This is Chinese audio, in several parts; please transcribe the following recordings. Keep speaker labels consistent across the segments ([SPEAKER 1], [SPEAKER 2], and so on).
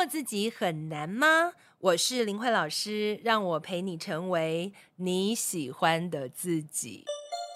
[SPEAKER 1] 做自己很难吗？我是林慧老师，让我陪你成为你喜欢的自己。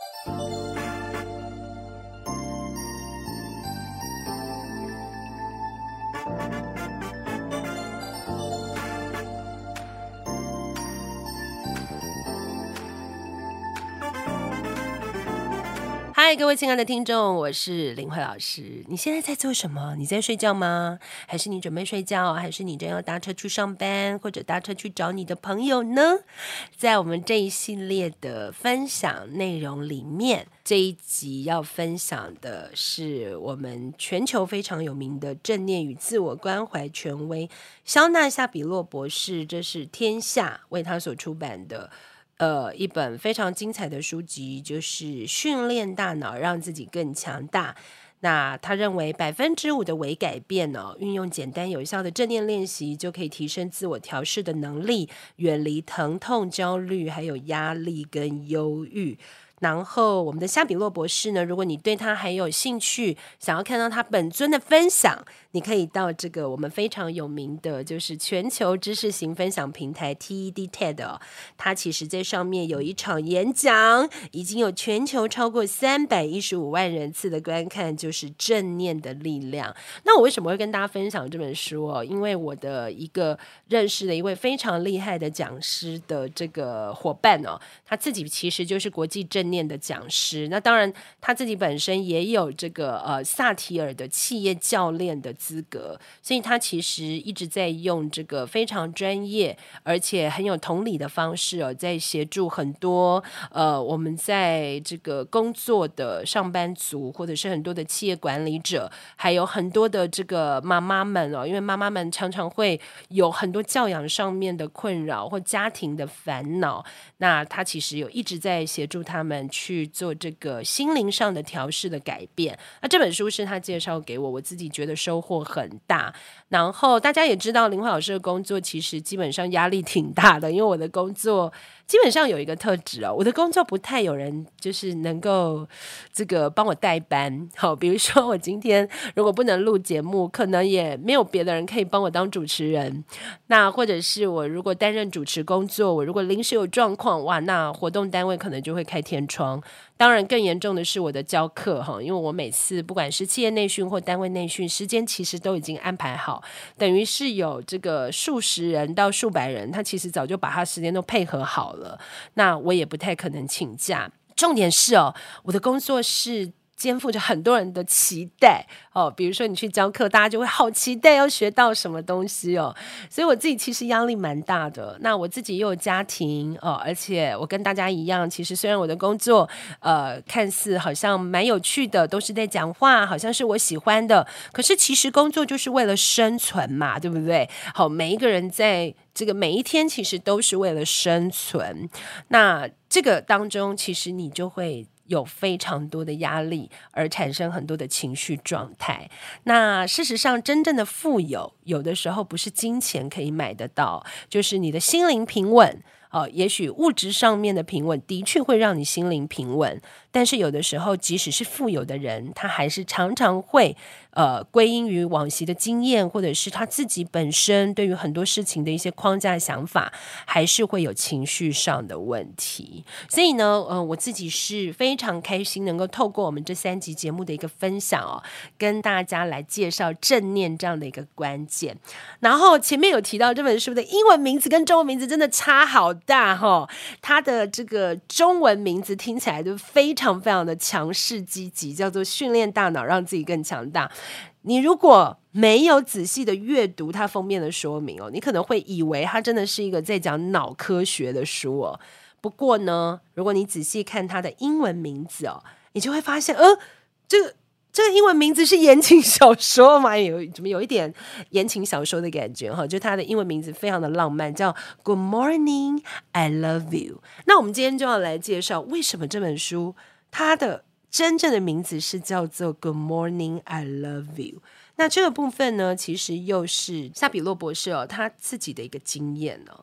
[SPEAKER 1] 嗨，各位亲爱的听众，我是林慧老师。你现在在做什么？你在睡觉吗？还是你准备睡觉？还是你正要搭车去上班，或者搭车去找你的朋友呢？在我们这一系列的分享内容里面，这一集要分享的是我们全球非常有名的正念与自我关怀权威肖纳夏比洛博士，这是天下为他所出版的一本非常精彩的书籍，就是训练大脑让自己更强大。那他认为5%的微改变运用简单有效的正念练习，就可以提升自我调试的能力，远离疼痛、焦虑，还有压力跟忧郁。然后我们的夏比洛博士呢，如果你对他还有兴趣，想要看到他本尊的分享，你可以到这个我们非常有名的就是全球知识型分享平台 TED， 他其实在上面有一场演讲，已经有全球超过315万人次的观看，就是正念的力量。那我为什么会跟大家分享这本书因为我的一个认识的一位非常厉害的讲师的这个伙伴他自己其实就是国际正念的讲师，那当然他自己本身也有这个萨提尔的企业教练的资格，所以他其实一直在用这个非常专业而且很有同理的方式在协助很多我们在这个工作的上班族，或者是很多的企业管理者，还有很多的这个妈妈们因为妈妈们常常会有很多教养上面的困扰或家庭的烦恼，那他其实有一直在协助他们去做这个心灵上的调试的改变。那这本书是他介绍给我，我自己觉得收获很大。然后大家也知道林慧老师的工作其实基本上压力挺大的，因为我的工作基本上有一个特质我的工作不太有人就是能够这个帮我代班。好，比如说我今天如果不能录节目，可能也没有别的人可以帮我当主持人。那或者是我如果担任主持工作，我如果临时有状况，哇，那活动单位可能就会开天窗。当然更严重的是我的教课因为我每次不管是企业内训或单位内训，时间其实都已经安排好，等于是有这个数十人到数百人，他其实早就把他时间都配合好了，那我也不太可能请假。重点是我的工作是肩负着很多人的期待比如说你去教课，大家就会好期待要学到什么东西所以我自己其实压力蛮大的。那我自己又有家庭而且我跟大家一样，其实虽然我的工作看似好像蛮有趣的，都是在讲话，好像是我喜欢的，可是其实工作就是为了生存嘛，对不对？好，每一个人在这个每一天其实都是为了生存，那这个当中其实你就会有非常多的压力，而产生很多的情绪状态。那事实上真正的富有，有的时候不是金钱可以买得到，就是你的心灵平稳也许物质上面的平稳的确会让你心灵平稳，但是有的时候即使是富有的人，他还是常常会归因于往昔的经验，或者是他自己本身对于很多事情的一些框架想法，还是会有情绪上的问题。所以呢我自己是非常开心能够透过我们这3集节目的一个分享跟大家来介绍正念这样的一个关键。然后前面有提到这本书的英文名字跟中文名字真的差好大它的这个中文名字听起来就非常非常的强势积极，叫做训练大脑让自己更强大。你如果没有仔细的阅读它封面的说明你可能会以为它真的是一个在讲脑科学的书不过呢，如果你仔细看它的英文名字你就会发现这个英文名字是言情小说嘛，怎么有一点言情小说的感觉就它的英文名字非常的浪漫，叫 Good Morning I Love You。 那我们今天就要来介绍为什么这本书它的真正的名字是叫做 Good Morning I Love You。 那这个部分呢，其实又是夏比洛博士他自己的一个经验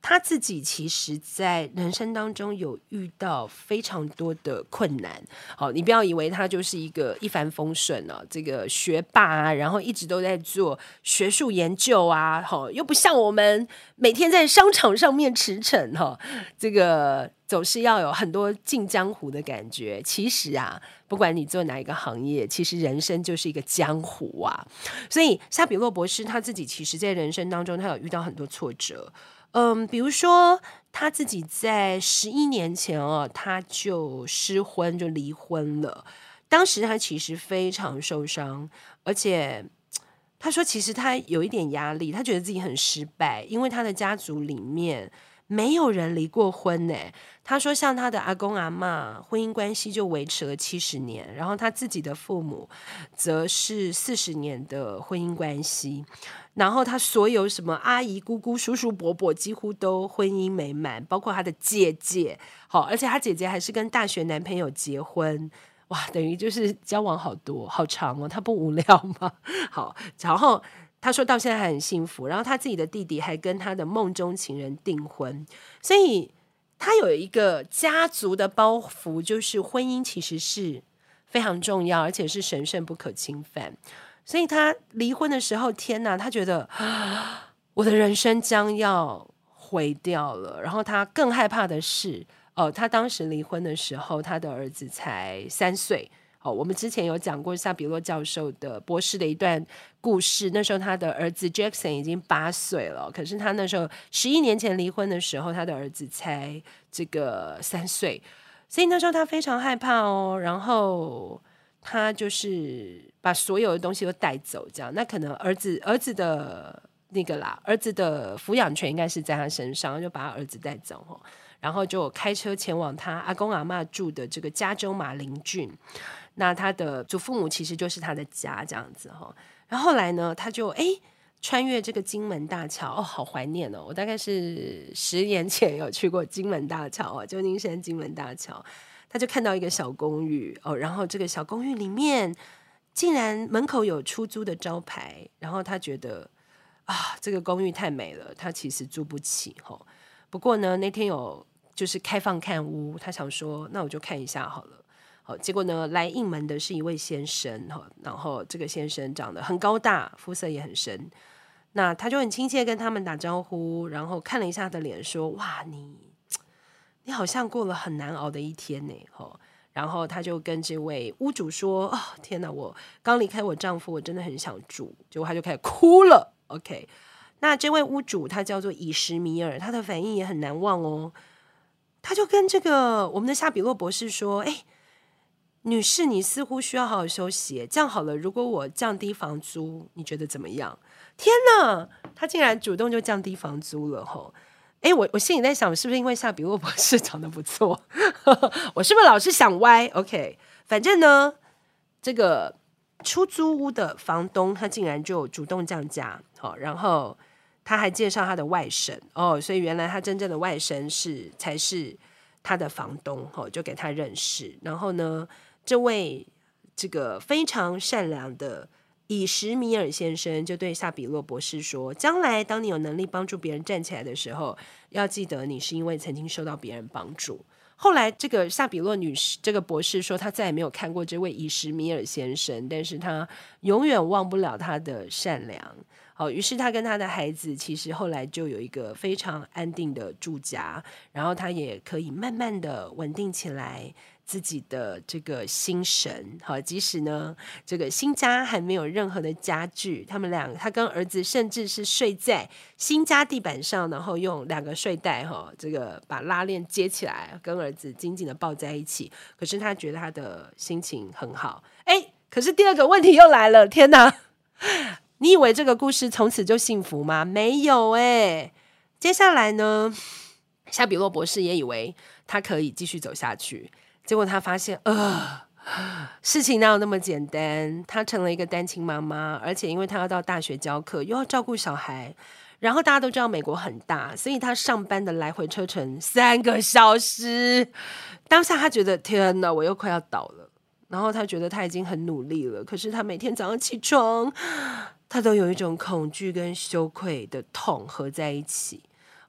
[SPEAKER 1] 他自己其实在人生当中有遇到非常多的困难。好，你不要以为他就是一个一帆风顺这个学霸啊，然后一直都在做学术研究啊，又不像我们每天在商场上面驰骋这个总是要有很多进江湖的感觉。其实啊，不管你做哪一个行业，其实人生就是一个江湖啊。所以夏比洛博士他自己其实在人生当中他有遇到很多挫折。比如说他自己在11年前他就失婚，就离婚了。当时他其实非常受伤，而且他说其实他有一点压力，他觉得自己很失败，因为他的家族里面没有人离过婚呢。他说像他的阿公阿嬷婚姻关系就维持了70年，然后他自己的父母则是40年的婚姻关系，然后他所有什么阿姨姑姑叔叔伯伯几乎都婚姻美满，包括他的姐姐。好，而且他姐姐还是跟大学男朋友结婚。哇，等于就是交往好多好长他不无聊吗？好，然后他说到现在还很幸福，然后他自己的弟弟还跟他的梦中情人订婚。所以他有一个家族的包袱，就是婚姻其实是非常重要，而且是神圣不可侵犯。所以他离婚的时候，天哪，他觉得我的人生将要毁掉了。然后他更害怕的是他当时离婚的时候，他的儿子才3岁。我们之前有讲过夏比洛教授的博士的一段故事，那时候他的儿子 Jackson 已经8岁了，可是他那时候11年前离婚的时候，他的儿子才这个3岁，所以那时候他非常害怕然后他就是把所有的东西都带走，这样。那可能儿子的那个啦，儿子的抚养权应该是在他身上，就把他儿子带走然后就开车前往他阿公阿嬷住的这个加州马林郡。那他的祖父母其实就是他的家这样子然后后来呢，他就穿越这个金门大桥好怀念我大概是10年前有去过金门大桥旧金山金门大桥。他就看到一个小公寓然后这个小公寓里面竟然门口有出租的招牌，然后他觉得这个公寓太美了，他其实租不起不过呢，那天有就是开放看屋，他想说那我就看一下好了。结果呢，来应门的是一位先生然后这个先生长得很高大，肤色也很深。那他就很亲切跟他们打招呼，然后看了一下他的脸说，哇，你好像过了很难熬的一天呢然后他就跟这位屋主说，天哪，我刚离开我丈夫，我真的很想住。结果他就开始哭了。 OK， 那这位屋主他叫做以什米尔，他的反应也很难忘他就跟这个我们的夏比洛博士说，女士，你似乎需要好好休息。这样好了，如果我降低房租，你觉得怎么样？天哪，他竟然主动就降低房租了我心里在想，是不是因为夏比洛博士长得不错我是不是老是想歪 OK， 反正呢，这个出租屋的房东他竟然就主动降价然后他还介绍他的外甥所以原来他真正的外甥才是他的房东就给他认识。然后呢，这位这个非常善良的以什米尔先生就对夏比洛博士说，将来当你有能力帮助别人站起来的时候，要记得你是因为曾经受到别人帮助。后来这个夏比洛女士这个博士说，他再也没有看过这位以什米尔先生，但是他永远忘不了他的善良于是他跟他的孩子其实后来就有一个非常安定的住家，然后他也可以慢慢的稳定起来自己的这个心神即使呢这个新家还没有任何的家具，他跟儿子甚至是睡在新家地板上，然后用2个睡袋这个把拉链接起来，跟儿子紧紧的抱在一起。可是他觉得他的心情很好可是第二个问题又来了，天哪，你以为这个故事从此就幸福吗？没有接下来呢，夏比洛博士也以为他可以继续走下去，结果他发现事情哪有那么简单。他成了一个单亲妈妈，而且因为他要到大学教课，又要照顾小孩，然后大家都知道美国很大，所以他上班的来回车程3个小时。当下他觉得天哪，我又快要倒了。然后他觉得他已经很努力了，可是他每天早上起床，他都有一种恐惧跟羞愧的痛合在一起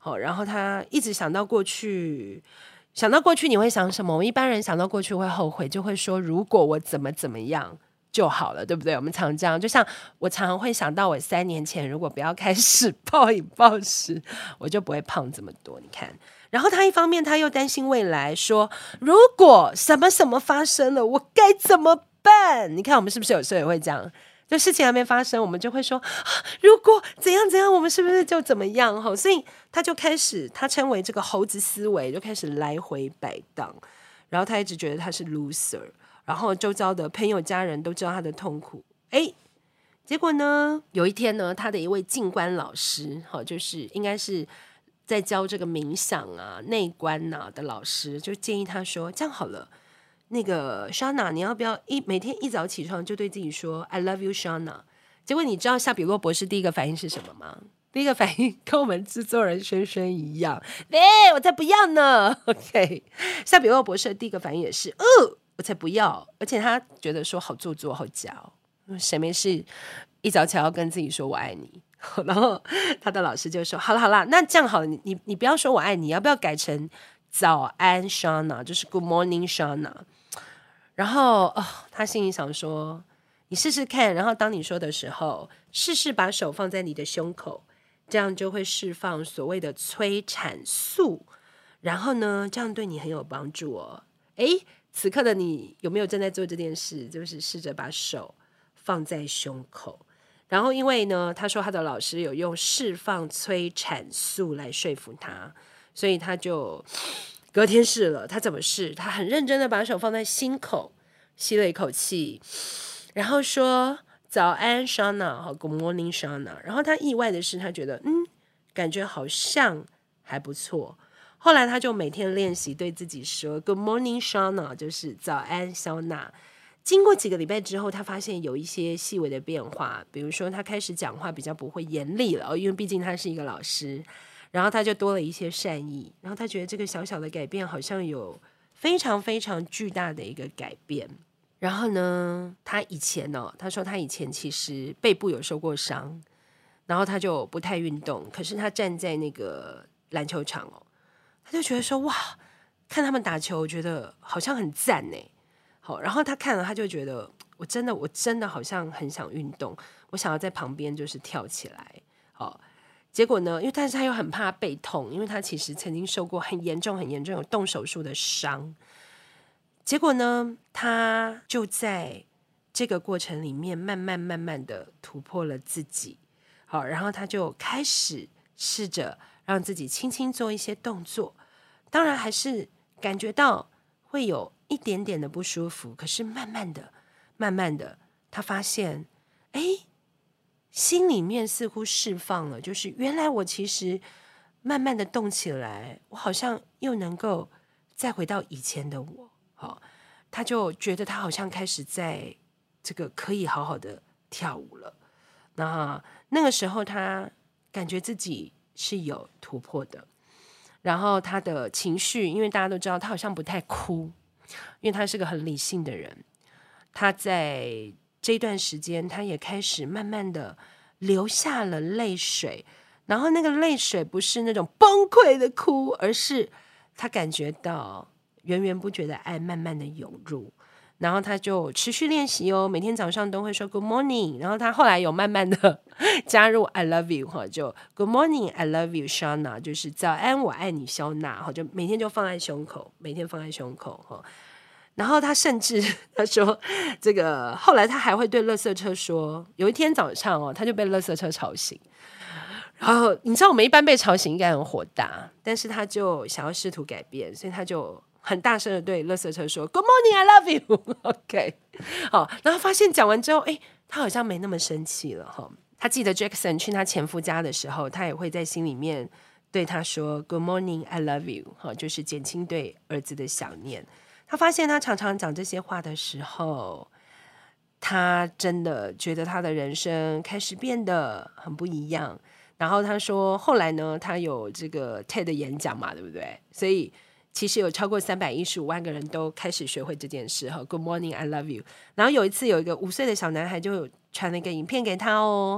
[SPEAKER 1] 好，然后他一直想到过去，想到过去你会想什么？我们一般人想到过去会后悔，就会说如果我怎么样就好了，对不对？我们常这样，就像我常常会想到我3年前如果不要开始暴饮暴食，我就不会胖这么多。你看，然后他一方面他又担心未来，说如果什么什么发生了，我该怎么办？你看我们是不是有时候也会这样？就事情还没发生，我们就会说如果怎样怎样，我们是不是就怎么样？所以他就开始，他称为这个猴子思维，就开始来回摆荡。然后他一直觉得他是 loser， 然后周遭的朋友家人都知道他的痛苦。结果呢，有一天呢，他的一位静观老师，就是应该是在教这个冥想啊、内观啊的老师，就建议他说：这样好了。那个 Shana， 你要不要每天一早起床就对自己说 I love you Shana？ 结果你知道夏比洛博士第一个反应是什么吗？第一个反应跟我们制作人轩轩一样，我才不要呢。OK， 夏比洛博士的第一个反应也是我才不要，而且他觉得说好做作好假谁没事一早起来要跟自己说我爱你。然后他的老师就说好了，那这样好了，你不要说我爱你，要不要改成早安 Shana， 就是 Good morning Shana。然后他心里想说你试试看，然后当你说的时候，试试把手放在你的胸口，这样就会释放所谓的催产素，然后呢这样对你很有帮助哦。此刻的你有没有正在做这件事？就是试着把手放在胸口，然后因为呢他说他的老师有用释放催产素来说服他，所以他就隔天试了。他怎么试？他很认真的把手放在心口，吸了一口气，然后说早安 Shana， Good morning Shana。 然后他意外的是，他觉得感觉好像还不错。后来他就每天练习对自己说 Good morning Shana， 就是早安肖娜。经过几个礼拜之后，他发现有一些细微的变化，比如说他开始讲话比较不会严厉了，因为毕竟他是一个老师，然后他就多了一些善意，然后他觉得这个小小的改变好像有非常非常巨大的一个改变。然后呢，他说他以前其实背部有受过伤，然后他就不太运动，可是他站在那个篮球场他就觉得说哇，看他们打球，我觉得好像很赞耶。好，然后他看了，他就觉得我真的好像很想运动，我想要在旁边就是跳起来。好，结果呢，但是他又很怕背痛，因为他其实曾经受过很严重有动手术的伤。结果呢，他就在这个过程里面慢慢的突破了自己。好，然后他就开始试着让自己轻轻做一些动作，当然还是感觉到会有一点点的不舒服，可是慢慢的他发现心里面似乎释放了，就是原来我其实慢慢的动起来，我好像又能够再回到以前的我。他就觉得他好像开始在这个可以好好的跳舞了。那个时候他感觉自己是有突破的，然后他的情绪，因为大家都知道他好像不太哭，因为他是个很理性的人，他在这段时间他也开始慢慢的流下了泪水，然后那个泪水不是那种崩溃的哭，而是他感觉到源源不绝的爱慢慢的涌入，然后他就持续练习每天早上都会说 Good morning， 然后他后来有慢慢的加入 I love you， 就 Good morning I love you Shana， 就是早安我爱你肖娜，就每天就放在胸口，每天放在胸口。然后他甚至他说这个后来他还会对垃圾车说，有一天早上他就被垃圾车吵醒，然后你知道我们一般被吵醒应该很火大，但是他就想要试图改变，所以他就很大声的对垃圾车说 Good morning I love you OK， 好，然后发现讲完之后他好像没那么生气了他记得 Jackson 去他前夫家的时候，他也会在心里面对他说 Good morning I love you， 就是减轻对儿子的想念。他发现他常常讲这些话的时候，他真的觉得他的人生开始变得很不一样。然后他说后来呢，他有这个 TED 的演讲嘛，对不对？所以其实有超过315万个人都开始学会这件事Good morning I love you。 然后有一次有一个5岁的小男孩就传了一个影片给他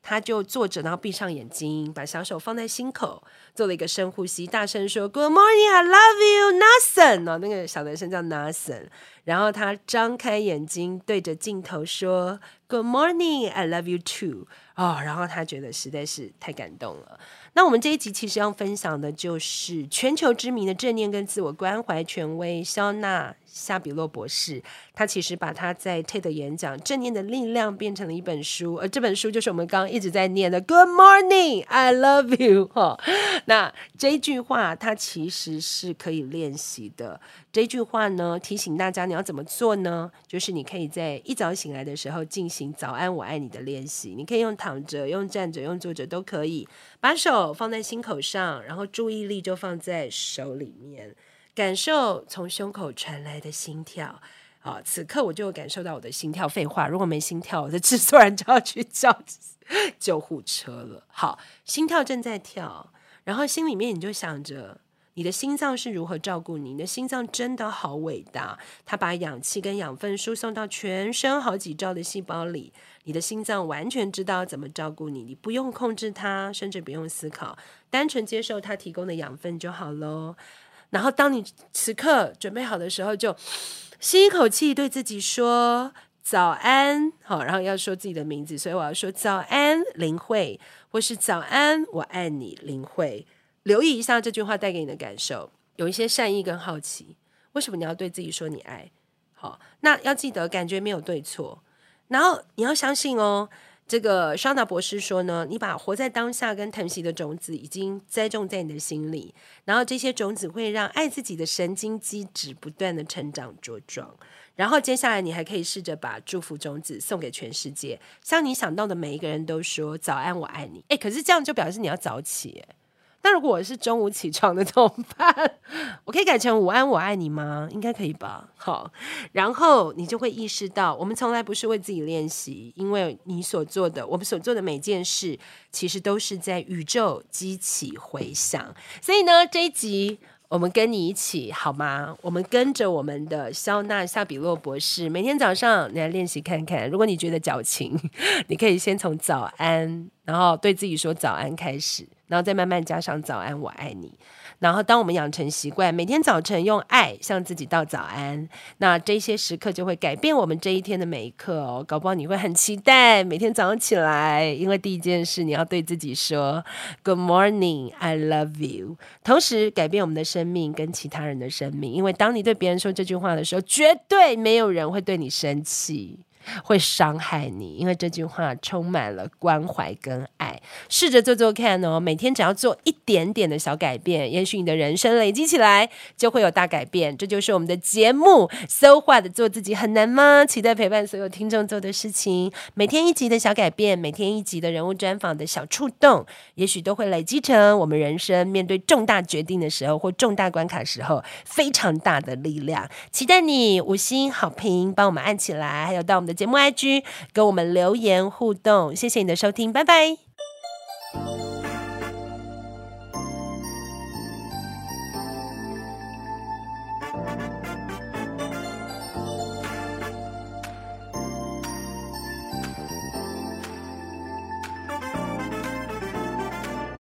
[SPEAKER 1] 他就坐着，然后闭上眼睛，把小手放在心口，做了一个深呼吸，大声说 Good morning, I love you, Nathan 那个小男生叫 Nathan， 然后他张开眼睛对着镜头说 Good morning, I love you too 然后他觉得实在是太感动了。那我们这一集其实要分享的就是全球知名的正念跟自我关怀权威肖娜夏比洛博士，他其实把他在 TED 演讲正念的力量变成了一本书，而这本书就是我们刚刚一直在念的 Good morning, I love you 那这句话它其实是可以练习的。这句话呢，提醒大家你要怎么做呢？就是你可以在一早醒来的时候进行早安我爱你的练习，你可以用躺着，用站着，用坐着都可以，把手放在心口上，然后注意力就放在手里面，感受从胸口传来的心跳。此刻我就有感受到我的心跳。废话，如果没心跳，我的制作人就要去叫救护车了。好，心跳正在跳，然后心里面你就想着你的心脏是如何照顾你，你的心脏真的好伟大，它把氧气跟养分输送到全身好几兆的细胞里，你的心脏完全知道怎么照顾你，你不用控制它，甚至不用思考，单纯接受它提供的养分就好咯。然后当你此刻准备好的时候，就吸一口气，对自己说早安，好，然后要说自己的名字，所以我要说早安林慧，或是早安我爱你林慧。留意一下这句话带给你的感受，有一些善意跟好奇，为什么你要对自己说你爱？好，那要记得感觉没有对错，然后你要相信这个肖娜博士说呢，你把活在当下跟疼惜的种子已经栽种在你的心里，然后这些种子会让爱自己的神经机制不断的成长茁壮，然后接下来你还可以试着把祝福种子送给全世界，像你想到的每一个人都说早安我爱你。可是这样就表示你要早起那如果我是中午起床的怎么办？我可以改成午安我爱你吗？应该可以吧。好，然后你就会意识到，我们从来不是为自己练习，因为我们所做的每件事其实都是在宇宙激起回响。所以呢，这一集我们跟你一起好吗？我们跟着我们的肖娜夏比洛博士，每天早上你来练习看看。如果你觉得矫情，你可以先从早安，然后对自己说早安开始，然后再慢慢加上早安我爱你。然后当我们养成习惯，每天早晨用爱向自己道早安，那这些时刻就会改变我们这一天的每一刻搞不好你会很期待每天早上起来，因为第一件事你要对自己说 Good morning, I love you， 同时改变我们的生命跟其他人的生命，因为当你对别人说这句话的时候，绝对没有人会对你生气，会伤害你，因为这句话充满了关怀跟爱。试着做做看每天只要做一点点的小改变，也许你的人生累积起来就会有大改变。这就是我们的节目 So What 做自己很难吗？期待陪伴所有听众做的事情，每天一集的小改变，每天一集的人物专访的小触动，也许都会累积成我们人生面对重大决定的时候或重大关卡时候非常大的力量。期待你5星好评帮我们按起来，还有到我们的节目 IG 跟我们留言互动。谢谢你的收听，拜拜。